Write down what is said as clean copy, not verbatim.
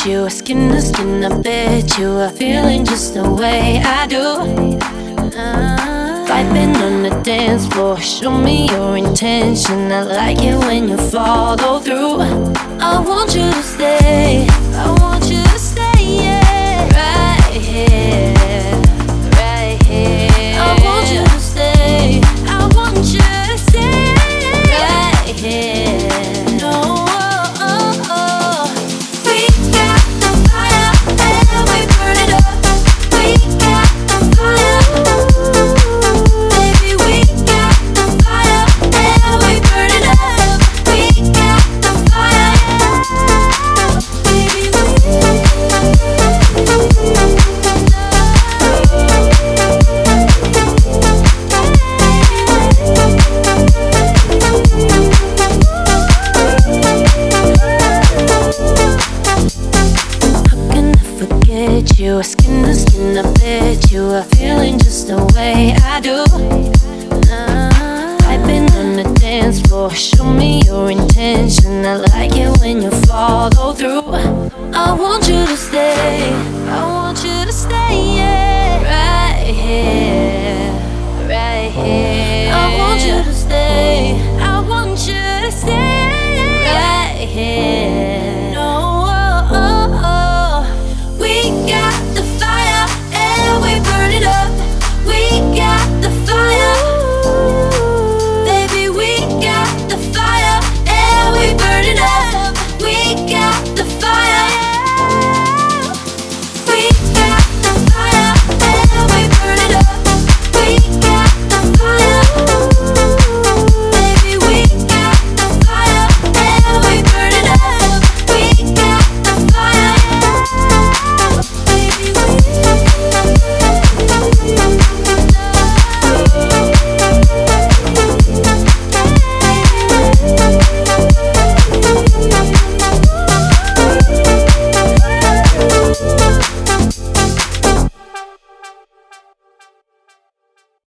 you, skin to skin, I bet you are feeling just the way I do. Vibing on the dance floor, show me your intention. I like it when you follow through. I want you to stay, I want you to stay, yeah. Right here, right here. I want you to stay, I want you to stay, right here. No. You skin to skin, I bet you are feeling just the way I do. Vibing on the dance floor, show me your intention. I like it when you follow through. I want you to stay, I want you to stay.